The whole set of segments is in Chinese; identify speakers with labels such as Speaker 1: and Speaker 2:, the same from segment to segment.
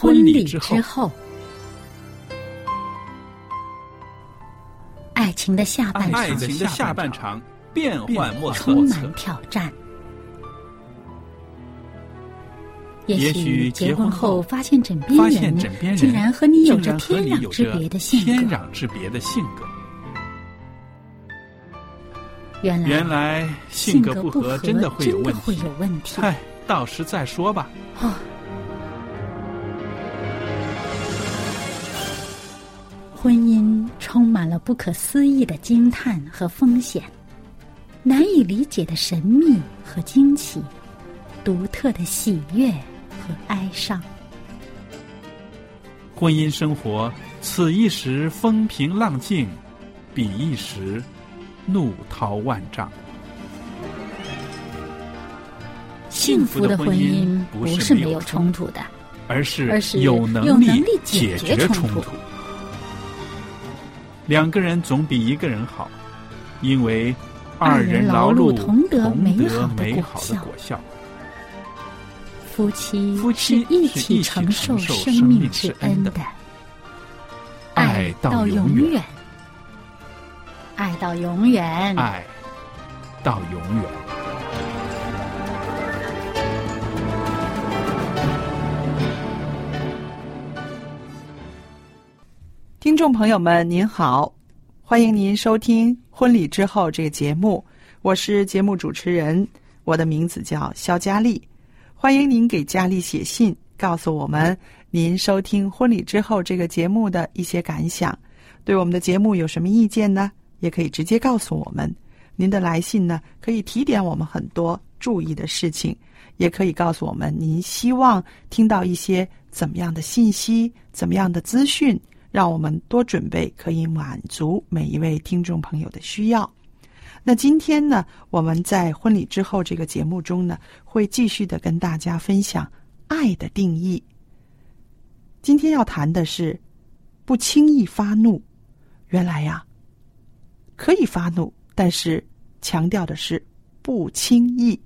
Speaker 1: 婚礼之后，爱情的下半场变幻莫测，
Speaker 2: 充满挑战。也许结婚后发现枕边人竟然和你有着天壤之别的性格。
Speaker 1: 原来性格不合真的会有问题。
Speaker 2: 嗨，
Speaker 1: 到时再说吧。
Speaker 2: 婚姻充满了不可思议的惊叹和风险，难以理解的神秘和惊奇，独特的喜悦和哀伤。
Speaker 1: 婚姻生活，此一时风平浪静，彼一时怒涛万丈。
Speaker 2: 幸福的婚姻不是没有冲突的，
Speaker 1: 而是有能力解决冲突。两个人总比一个人好，因为二人劳碌同得美好的果效。
Speaker 2: 夫妻是一起承受生命之恩的，
Speaker 1: 爱到永远，
Speaker 2: 爱到永远，
Speaker 1: 爱到永远。
Speaker 3: 听众朋友们您好，欢迎您收听婚礼之后这个节目，我是节目主持人，我的名字叫肖佳丽。欢迎您给佳丽写信，告诉我们您收听婚礼之后这个节目的一些感想，对我们的节目有什么意见呢？也可以直接告诉我们。您的来信呢，可以提点我们很多注意的事情，也可以告诉我们您希望听到一些怎么样的信息，怎么样的资讯，让我们多准备，可以满足每一位听众朋友的需要。那今天呢，我们在婚礼之后这个节目中呢，会继续的跟大家分享爱的定义。今天要谈的是不轻易发怒。原来呀，可以发怒，但是强调的是不轻易。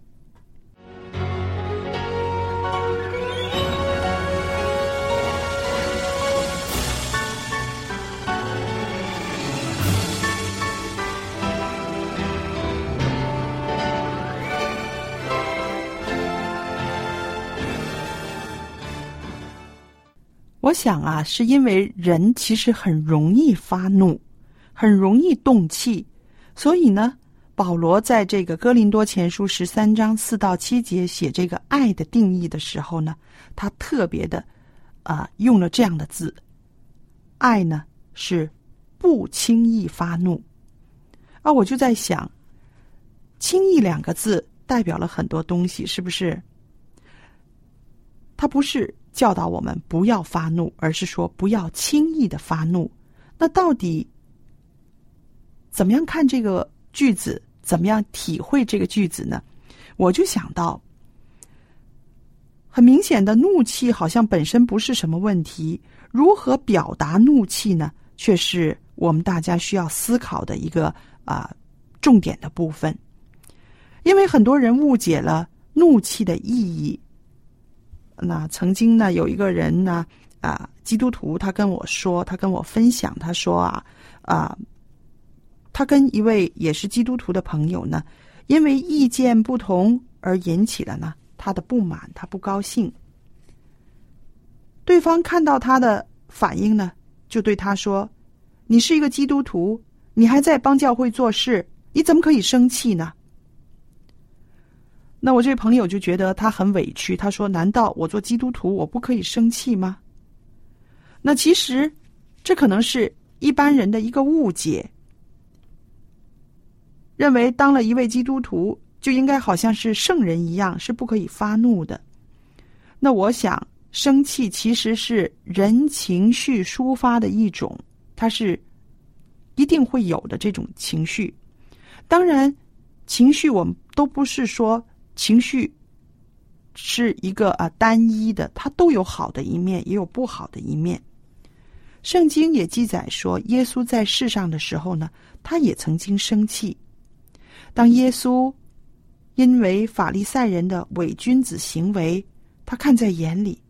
Speaker 3: 我想啊，是因为人其实很容易发怒，很容易动气，所以呢，保罗在这个哥林多前书13章4到7节写这个爱的定义的时候呢，他特别的用了这样的字，爱呢是不轻易发怒。我就在想，轻易两个字代表了很多东西，是不是？它不是教导我们不要发怒，而是说不要轻易的发怒。那到底怎么样看这个句子，怎么样体会这个句子呢？我就想到，很明显的怒气好像本身不是什么问题，如何表达怒气呢，却是我们大家需要思考的一个重点的部分。因为很多人误解了怒气的意义。那曾经呢，有一个人呢，基督徒，他跟我分享，他说他跟一位也是基督徒的朋友呢，因为意见不同而引起了呢他的不满，他不高兴。对方看到他的反应呢，就对他说：“你是一个基督徒，你还在帮教会做事，你怎么可以生气呢？”那我这位朋友就觉得他很委屈，他说：“难道我做基督徒我不可以生气吗？”那其实这可能是一般人的一个误解，认为当了一位基督徒就应该好像是圣人一样，是不可以发怒的。那我想，生气其实是人情绪抒发的一种，它是一定会有的这种情绪。当然，情绪我们都不是说情绪是一个单一的，它都有好的一面，也有不好的一面。圣经也记载说，耶稣在世上的时候呢，他也曾经生气。当耶稣因为法利赛人的伪君子行为，他看在眼里，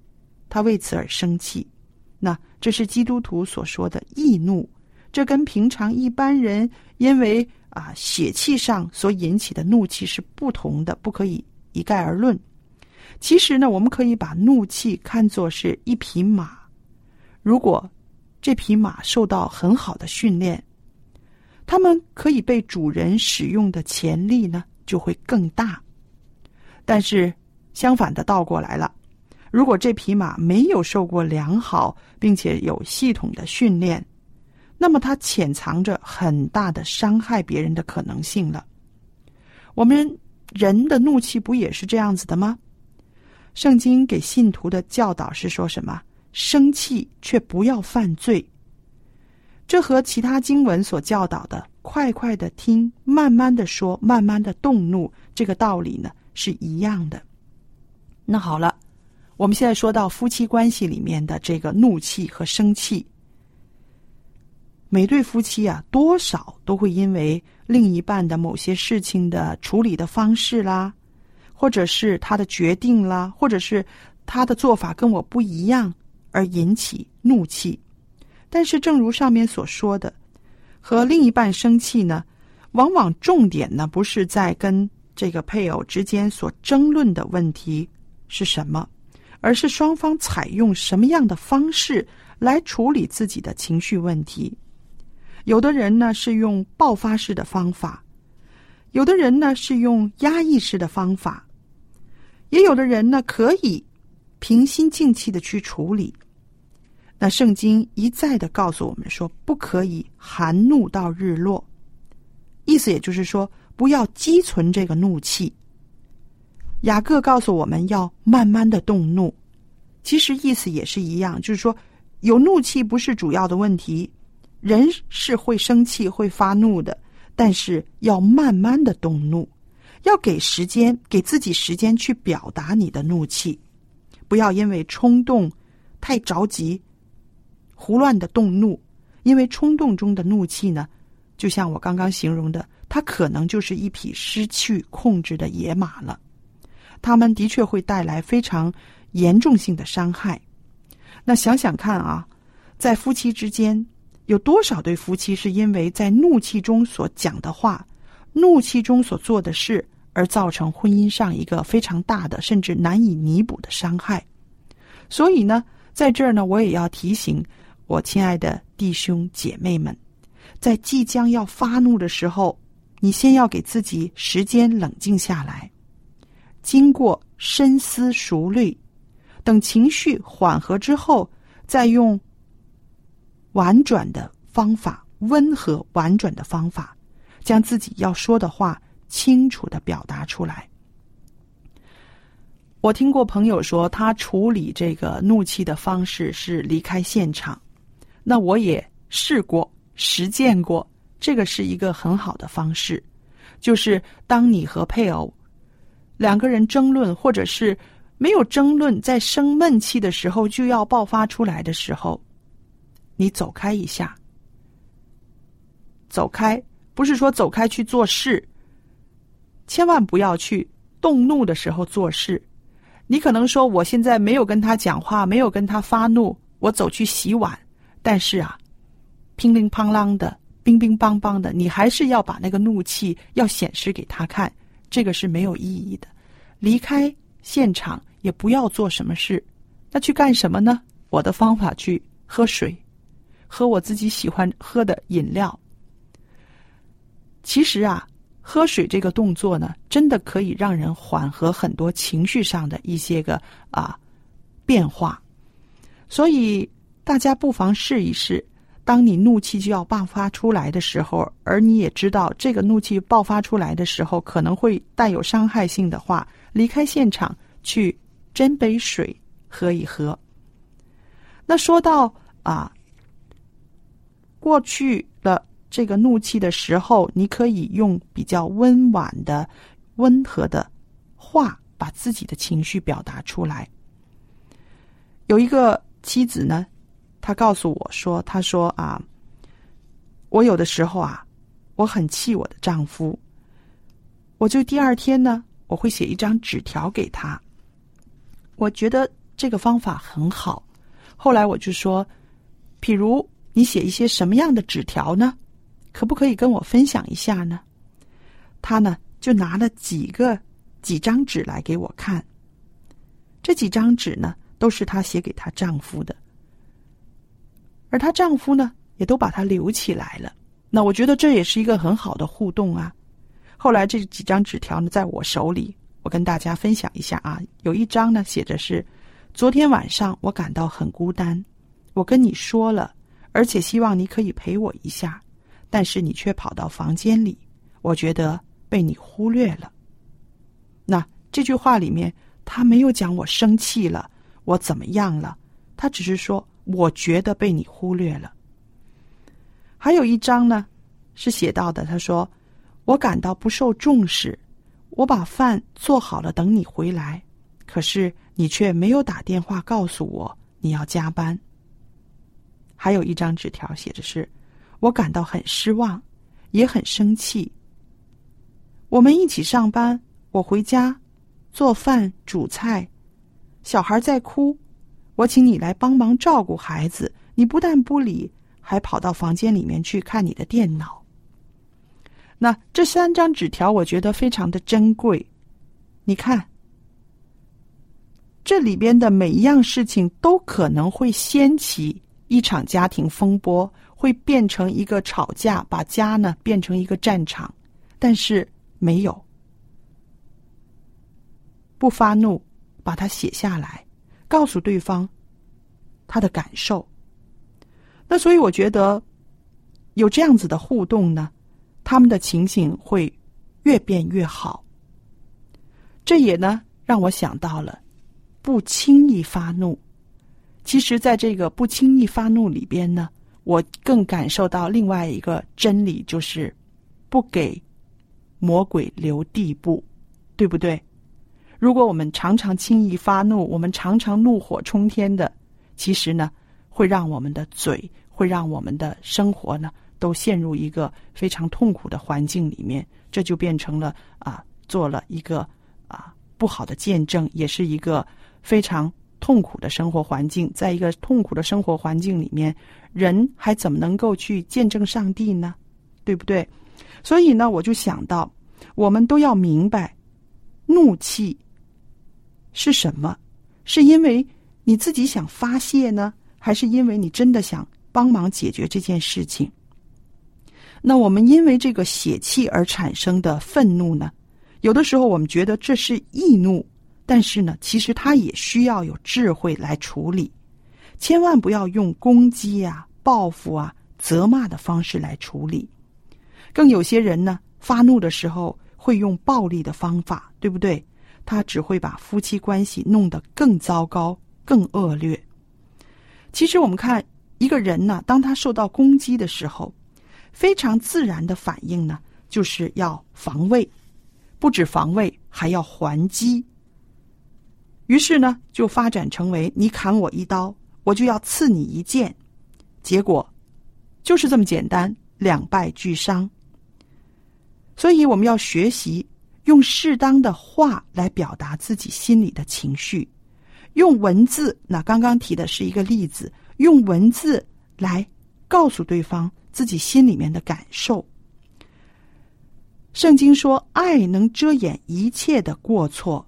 Speaker 3: 他为此而生气。那这是基督徒所说的易怒，这跟平常一般人因为血气上所引起的怒气是不同的，不可以一概而论。其实呢，我们可以把怒气看作是一匹马，如果这匹马受到很好的训练，它们可以被主人使用的潜力呢就会更大。但是相反的倒过来了，如果这匹马没有受过良好并且有系统的训练，那么它潜藏着很大的伤害别人的可能性了。我们人的怒气不也是这样子的吗？圣经给信徒的教导是说什么？生气却不要犯罪。这和其他经文所教导的快快的听，慢慢的说，慢慢的动怒，这个道理呢是一样的。那好了，我们现在说到夫妻关系里面的这个怒气和生气。每对夫妻多少都会因为另一半的某些事情的处理的方式啦，或者是他的决定啦，或者是他的做法跟我不一样而引起怒气。但是正如上面所说的，和另一半生气呢，往往重点呢不是在跟这个配偶之间所争论的问题是什么，而是双方采用什么样的方式来处理自己的情绪问题。有的人呢是用爆发式的方法，有的人呢是用压抑式的方法，也有的人呢可以平心静气的去处理。那圣经一再的告诉我们说，不可以含怒到日落，意思也就是说不要积存这个怒气。雅各告诉我们要慢慢的动怒，其实意思也是一样，就是说有怒气不是主要的问题，人是会生气会发怒的，但是要慢慢的动怒，要给自己时间去表达你的怒气，不要因为冲动太着急胡乱的动怒。因为冲动中的怒气呢，就像我刚刚形容的，它可能就是一匹失去控制的野马了，它们的确会带来非常严重性的伤害。那想想看在夫妻之间有多少对夫妻是因为在怒气中所讲的话，怒气中所做的事，而造成婚姻上一个非常大的甚至难以弥补的伤害。所以呢，在这儿呢，我也要提醒我亲爱的弟兄姐妹们，在即将要发怒的时候，你先要给自己时间冷静下来，经过深思熟虑，等情绪缓和之后，再用婉转的方法，温和婉转的方法，将自己要说的话清楚地表达出来。我听过朋友说，他处理这个怒气的方式是离开现场。那我也试过实践过，这个是一个很好的方式，就是当你和配偶两个人争论，或者是没有争论，在生闷气的时候就要爆发出来的时候，你走开一下。走开不是说走开去做事，千万不要去动怒的时候做事。你可能说，我现在没有跟他讲话，没有跟他发怒，我走去洗碗，但是乒铃乓啷的，乒乒乓乓的，你还是要把那个怒气要显示给他看，这个是没有意义的。离开现场也不要做什么事，那去干什么呢？我的方法去喝水，喝我自己喜欢喝的饮料。其实喝水这个动作呢，真的可以让人缓和很多情绪上的一些个变化。所以大家不妨试一试，当你怒气就要爆发出来的时候，而你也知道这个怒气爆发出来的时候可能会带有伤害性的话，离开现场去斟杯水喝一喝。那说到过去了这个怒气的时候，你可以用比较温婉的温和的话把自己的情绪表达出来。有一个妻子呢，她告诉我说，她说我有的时候我很气我的丈夫，我就第二天呢，我会写一张纸条给他。我觉得这个方法很好。后来我就说，譬如你写一些什么样的纸条呢？可不可以跟我分享一下呢？他呢就拿了几张纸来给我看。这几张纸呢都是她写给她丈夫的，而她丈夫呢也都把它留起来了。那我觉得这也是一个很好的互动啊。后来这几张纸条呢在我手里，我跟大家分享一下啊。有一张呢写着是：昨天晚上我感到很孤单，我跟你说了，而且希望你可以陪我一下，但是你却跑到房间里，我觉得被你忽略了。那这句话里面他没有讲我生气了，我怎么样了，他只是说我觉得被你忽略了。还有一章呢是写到的，他说我感到不受重视，我把饭做好了等你回来，可是你却没有打电话告诉我你要加班。还有一张纸条写着是：我感到很失望，也很生气。我们一起上班，我回家做饭煮菜，小孩在哭，我请你来帮忙照顾孩子，你不但不理，还跑到房间里面去看你的电脑。那这3张纸条我觉得非常的珍贵。你看，这里边的每一样事情都可能会掀起一场家庭风波，会变成一个吵架，把家呢变成一个战场。但是没有，不发怒，把它写下来，告诉对方他的感受。那所以我觉得有这样子的互动呢，他们的情形会越变越好。这也呢让我想到了不轻易发怒。其实在这个不轻易发怒里边呢，我更感受到另外一个真理，就是不给魔鬼留地步，对不对？如果我们常常轻易发怒，我们常常怒火冲天的，其实呢会让我们的嘴，会让我们的生活呢都陷入一个非常痛苦的环境里面。这就变成了做了一个不好的见证，也是一个非常痛苦的生活环境。在一个痛苦的生活环境里面，人还怎么能够去见证上帝呢？对不对？所以呢我就想到，我们都要明白怒气是什么，是因为你自己想发泄呢，还是因为你真的想帮忙解决这件事情？那我们因为这个血气而产生的愤怒呢，有的时候我们觉得这是易怒，但是呢其实它也需要有智慧来处理。千万不要用攻击报复责骂的方式来处理。更有些人呢发怒的时候会用暴力的方法，对不对？他只会把夫妻关系弄得更糟糕更恶劣。其实我们看一个人呢，当他受到攻击的时候，非常自然的反应呢就是要防卫，不止防卫还要还击。于是呢就发展成为你砍我一刀，我就要刺你一剑，结果就是这么简单，两败俱伤。所以我们要学习用适当的话来表达自己心里的情绪，用文字，那刚刚提的是一个例子，用文字来告诉对方自己心里面的感受。圣经说爱能遮掩一切的过错。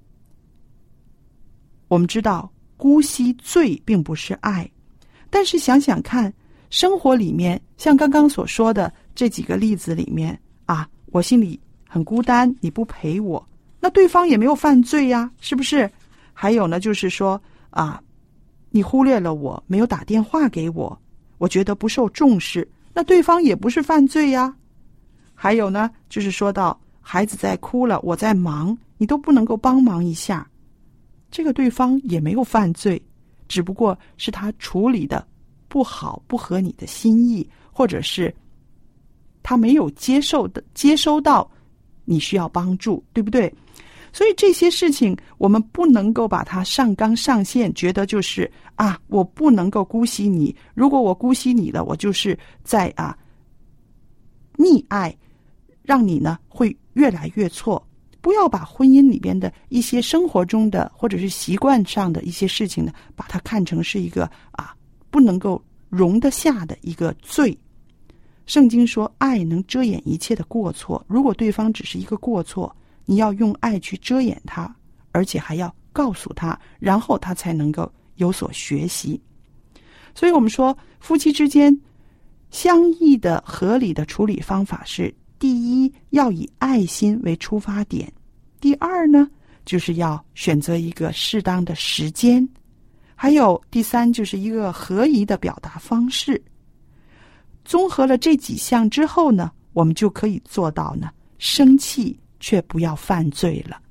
Speaker 3: 我们知道姑息罪并不是爱，但是想想看，生活里面像刚刚所说的这几个例子里面我心里很孤单，你不陪我，那对方也没有犯罪呀，是不是？还有呢就是说你忽略了我，没有打电话给我，我觉得不受重视，那对方也不是犯罪呀。还有呢就是说到孩子在哭了，我在忙，你都不能够帮忙一下，这个对方也没有犯罪，只不过是他处理的不好，不合你的心意，或者是他没有接收到你需要帮助，对不对？所以这些事情我们不能够把它上纲上线，觉得就是我不能够姑息你，如果我姑息你了，我就是在溺爱，让你呢会越来越错。 不要把婚姻里边的一些生活中的或者是习惯上的一些事情呢，把它看成是一个不能够容得下的一个罪。圣经说爱能遮掩一切的过错，如果对方只是一个过错，你要用爱去遮掩它，而且还要告诉他，然后他才能够有所学习。所以我们说夫妻之间相异的合理的处理方法是，第一，要以爱心为出发点；第二呢，就是要选择一个适当的时间；还有第三，就是一个合宜的表达方式。综合了这几项之后呢，我们就可以做到呢，生气却不要犯罪了。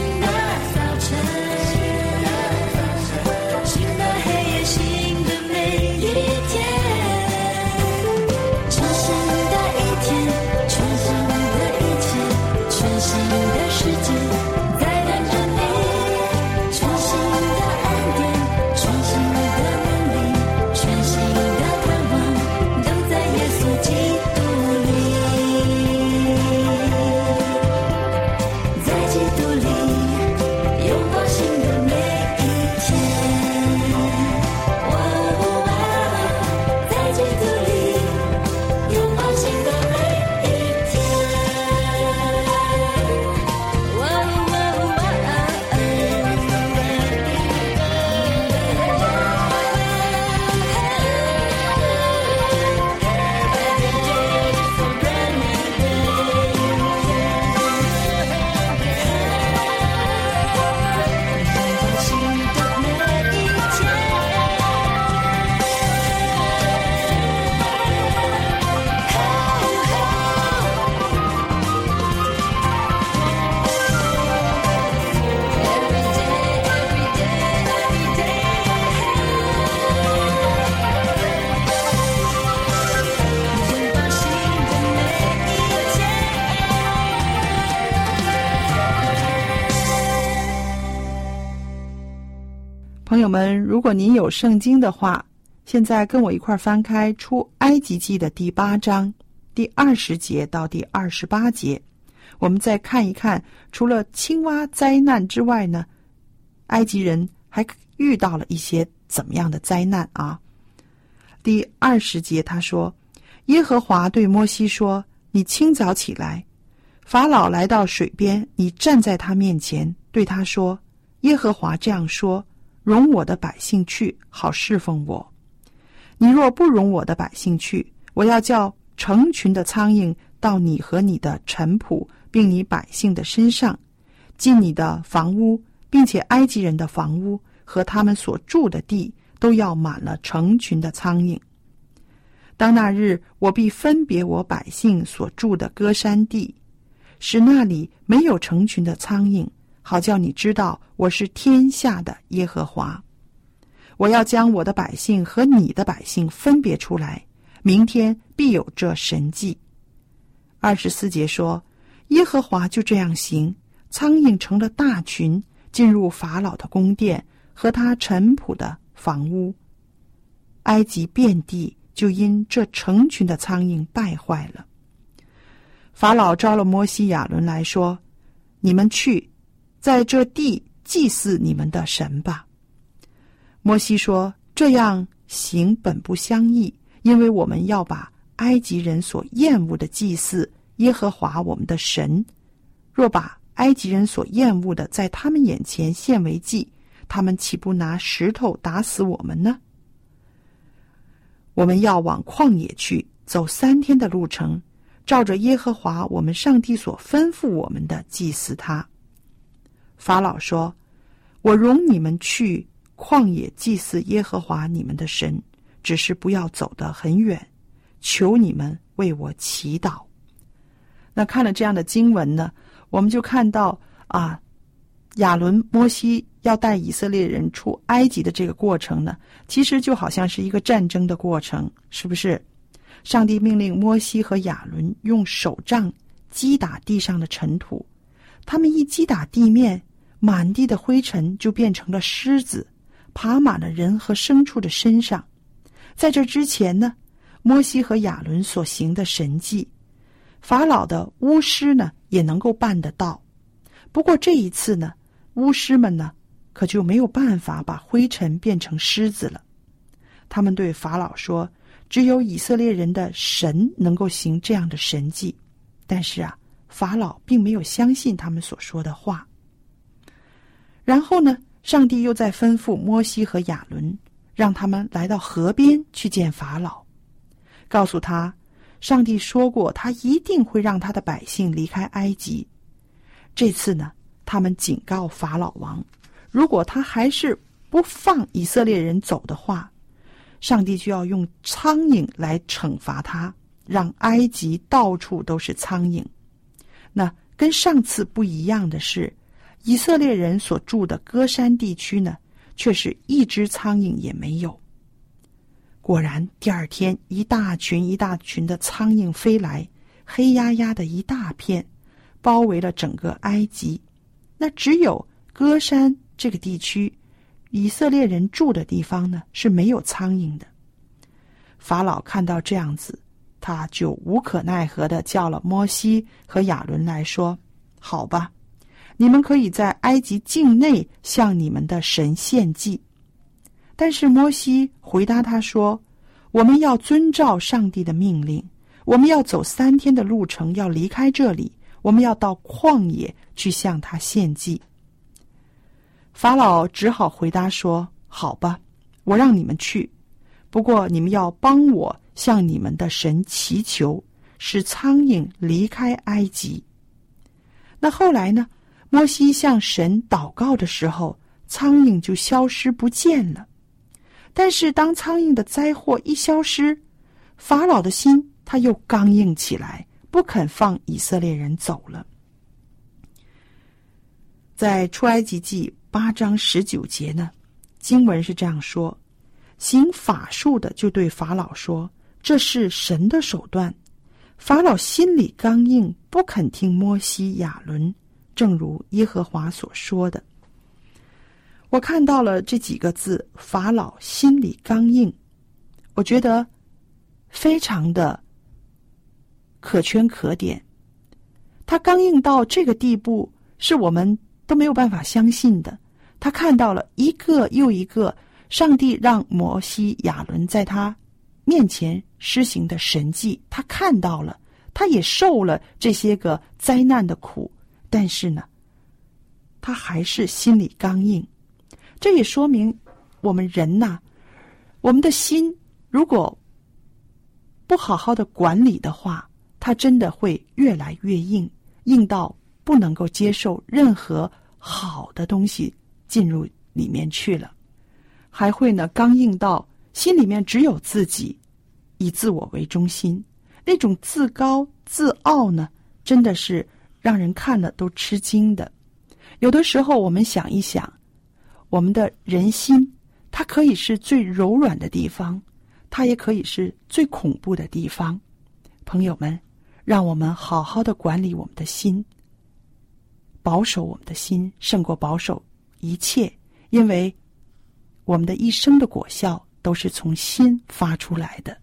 Speaker 4: 新的黑夜，新的美。
Speaker 3: 们，如果您有圣经的话，现在跟我一块翻开出埃及记的第8章第20节到第28节，我们再看一看，除了青蛙灾难之外呢，埃及人还遇到了一些怎么样的灾难啊？第20节他说，耶和华对摩西说，你清早起来，法老来到水边，你站在他面前，对他说，耶和华这样说，容我的百姓去，好侍奉我。你若不容我的百姓去，我要叫成群的苍蝇到你和你的臣仆并你百姓的身上，进你的房屋，并且埃及人的房屋和他们所住的地都要满了成群的苍蝇。当那日，我必分别我百姓所住的歌珊地，使那里没有成群的苍蝇，好叫你知道我是天下的耶和华。我要将我的百姓和你的百姓分别出来，明天必有这神迹。24节说，耶和华就这样行，苍蝇成了大群，进入法老的宫殿和他臣仆的房屋。埃及遍地就因这成群的苍蝇败坏了。法老召了摩西亚伦来说，你们去，在这地祭祀你们的神吧。摩西说，这样行本不相宜，因为我们要把埃及人所厌恶的祭祀耶和华我们的神，若把埃及人所厌恶的在他们眼前献为祭，他们岂不拿石头打死我们呢？我们要往旷野去，走3天的路程，照着耶和华我们上帝所吩咐我们的祭祀他。法老说，我容你们去旷野祭祀耶和华你们的神，只是不要走得很远，求你们为我祈祷。那看了这样的经文呢，我们就看到亚伦摩西要带以色列人出埃及的这个过程呢，其实就好像是一个战争的过程，是不是？上帝命令摩西和亚伦用手杖击打地上的尘土，他们一击打地面，满地的灰尘就变成了虱子，爬满了人和牲畜的身上。在这之前呢，摩西和亚伦所行的神迹，法老的巫师呢也能够办得到。不过这一次呢，巫师们呢可就没有办法把灰尘变成虱子了。他们对法老说，只有以色列人的神能够行这样的神迹。但是法老并没有相信他们所说的话。然后呢，上帝又再吩咐摩西和亚伦，让他们来到河边去见法老，告诉他，上帝说过他一定会让他的百姓离开埃及。这次呢，他们警告法老王，如果他还是不放以色列人走的话，上帝就要用苍蝇来惩罚他，让埃及到处都是苍蝇。那跟上次不一样的是，以色列人所住的歌珊地区呢，却是一只苍蝇也没有。果然第二天，一大群一大群的苍蝇飞来，黑压压的一大片，包围了整个埃及。那只有歌珊这个地区，以色列人住的地方呢，是没有苍蝇的。法老看到这样子，他就无可奈何地叫了摩西和亚伦来说，好吧，你们可以在埃及境内向你们的神献祭。但是摩西回答他说，我们要遵照上帝的命令，我们要走3天的路程，要离开这里，我们要到旷野去向他献祭。法老只好回答说，好吧，我让你们去，不过你们要帮我向你们的神祈求，使苍蝇离开埃及。那后来呢，摩西向神祷告的时候，苍蝇就消失不见了。但是当苍蝇的灾祸一消失，法老的心他又刚硬起来，不肯放以色列人走了。在出埃及记8章19节呢，经文是这样说，行法术的就对法老说，这是神的手段。法老心里刚硬，不肯听摩西亚伦，正如耶和华所说的。 我看到了这几个字，法老心里刚硬，我觉得非常的可圈可点。他刚硬到这个地步，是我们都没有办法相信的。他看到了一个又一个上帝让摩西、亚伦在他面前施行的神迹，他看到了，他也受了这些个灾难的苦，但是呢，他还是心里刚硬。这也说明我们人呐，我们的心如果不好好的管理的话，它真的会越来越硬，硬到不能够接受任何好的东西进入里面去了，还会呢刚硬到心里面只有自己，以自我为中心，那种自高自傲呢，真的是让人看了都吃惊的。有的时候我们想一想，我们的人心，它可以是最柔软的地方，它也可以是最恐怖的地方。朋友们，让我们好好的管理我们的心，保守我们的心胜过保守一切，因为我们的一生的果效都是从心发出来的。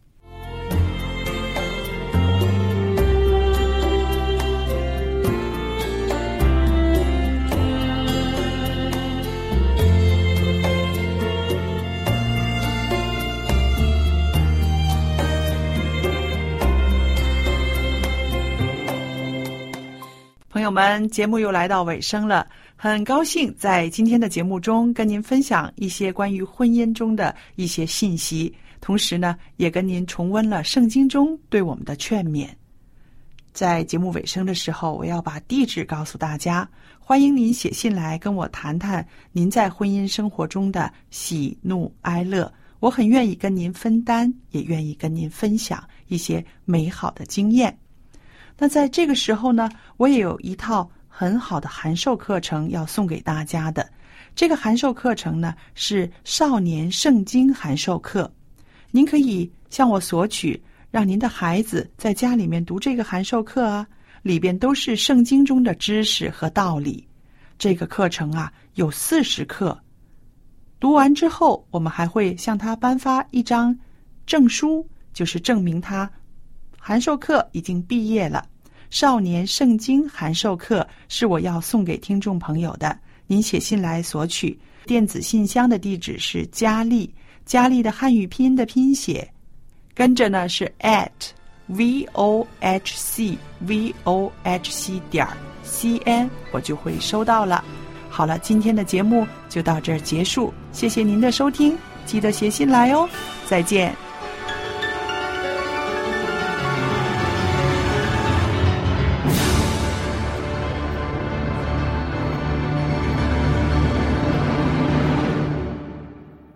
Speaker 3: 朋友们，节目又来到尾声了，很高兴在今天的节目中跟您分享一些关于婚姻中的一些信息，同时呢，也跟您重温了圣经中对我们的劝勉。在节目尾声的时候，我要把地址告诉大家，欢迎您写信来跟我谈谈您在婚姻生活中的喜怒哀乐，我很愿意跟您分担，也愿意跟您分享一些美好的经验。那在这个时候呢，我也有一套很好的函授课程要送给大家的。这个函授课程呢，是少年圣经函授课。您可以向我索取，让您的孩子在家里面读这个函授课啊，里边都是圣经中的知识和道理。这个课程啊，有40课。读完之后，我们还会向他颁发一张证书，就是证明他函授课已经毕业了。少年圣经函授课是我要送给听众朋友的，您写信来索取。电子信箱的地址是佳丽，佳丽的汉语拼音的拼写，跟着呢是 @vohcvohc.cn， 我就会收到了。好了，今天的节目就到这儿结束，谢谢您的收听，记得写信来哦，再见。